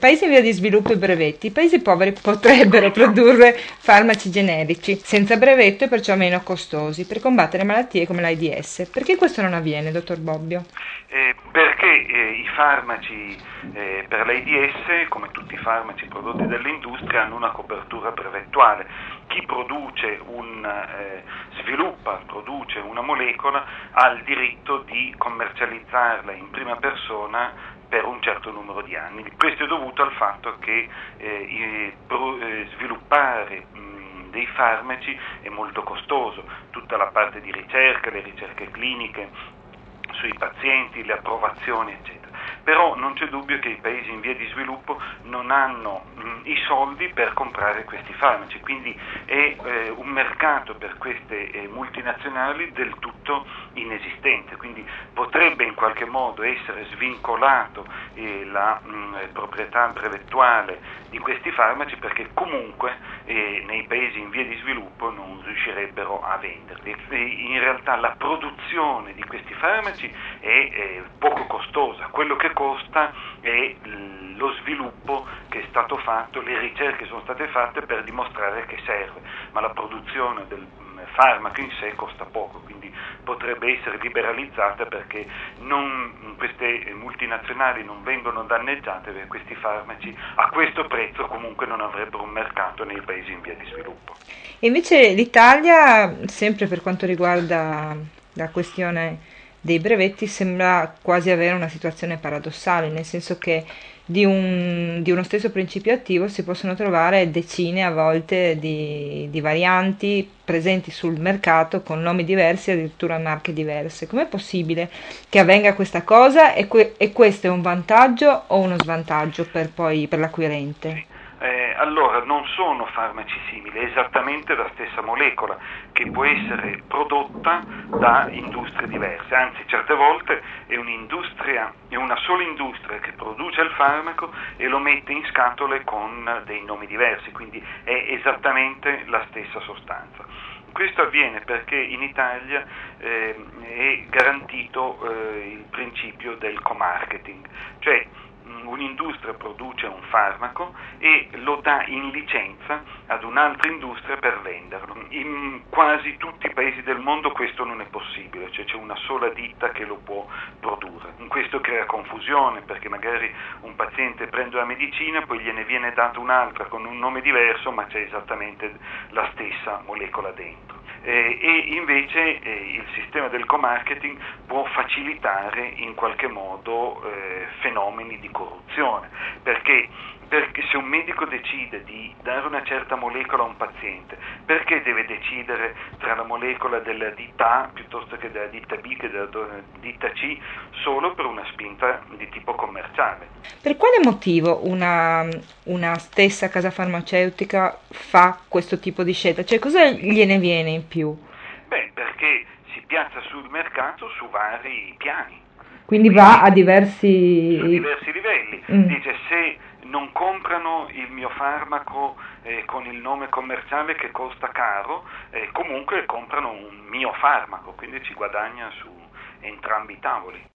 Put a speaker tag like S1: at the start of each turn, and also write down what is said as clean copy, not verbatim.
S1: paesi in via di sviluppo e brevetti, i paesi poveri potrebbero produrre farmaci generici senza brevetto e perciò meno costosi per combattere malattie come l'AIDS. Perché questo non avviene, dottor Bobbio?
S2: Perché i farmaci per l'AIDS, come tutti i farmaci prodotti dall'industria, hanno una copertura brevettuale. Chi produce produce una molecola ha il diritto di commercializzarla in prima persona per un certo numero di anni. Questo è dovuto al fatto che sviluppare dei farmaci è molto costoso, tutta la parte di ricerca, le ricerche cliniche sui pazienti, le approvazioni, eccetera. Però non c'è dubbio che i paesi in via di sviluppo non hanno i soldi per comprare questi farmaci, quindi è un mercato per queste multinazionali del tutto inesistente, quindi potrebbe in qualche modo essere svincolato la proprietà brevettuale di questi farmaci, perché comunque nei paesi in via di sviluppo non riuscirebbero a venderli. In realtà la produzione di questi farmaci è poco costosa, quello che costa è lo sviluppo che è stato fatto, le ricerche sono state fatte per dimostrare che serve, ma la produzione del farmaco in sé costa poco, quindi potrebbe essere liberalizzata perché queste multinazionali non vengono danneggiate, perché questi farmaci a questo prezzo comunque non avrebbero un mercato nei paesi in via di sviluppo.
S1: E invece l'Italia, sempre per quanto riguarda la questione dei brevetti, sembra quasi avere una situazione paradossale, nel senso che di uno stesso principio attivo si possono trovare decine a volte di varianti presenti sul mercato con nomi diversi e addirittura marche diverse. Com'è possibile che avvenga questa cosa e questo è un vantaggio o uno svantaggio per l'acquirente?
S2: Allora, non sono farmaci simili, è esattamente la stessa molecola che può essere prodotta da industrie diverse, anzi certe volte è una sola industria che produce il farmaco e lo mette in scatole con dei nomi diversi, quindi è esattamente la stessa sostanza. Questo avviene perché in Italia è garantito il principio del co-marketing, cioè un'industria produce un farmaco e lo dà in licenza ad un'altra industria per venderlo. In quasi tutti i paesi del mondo questo non è possibile, cioè c'è una sola ditta che lo può produrre. Questo crea confusione perché magari un paziente prende una medicina, poi gliene viene data un'altra con un nome diverso, ma c'è esattamente la stessa molecola dentro. E invece il sistema del co-marketing può facilitare in qualche modo fenomeni di corruzione, perché se un medico decide di dare una certa molecola a un paziente, perché deve decidere tra la molecola della ditta A piuttosto che della ditta B che della ditta C solo per una spinta di tipo commerciale?
S1: Per quale motivo una stessa casa farmaceutica fa questo tipo di scelta? Cioè, cosa gliene viene in più?
S2: Perché si piazza sul mercato su vari piani.
S1: Quindi va a diversi...
S2: Su diversi livelli. Dice, se non comprano il mio farmaco con il nome commerciale che costa caro, comunque comprano un mio farmaco, quindi ci guadagna su entrambi i tavoli.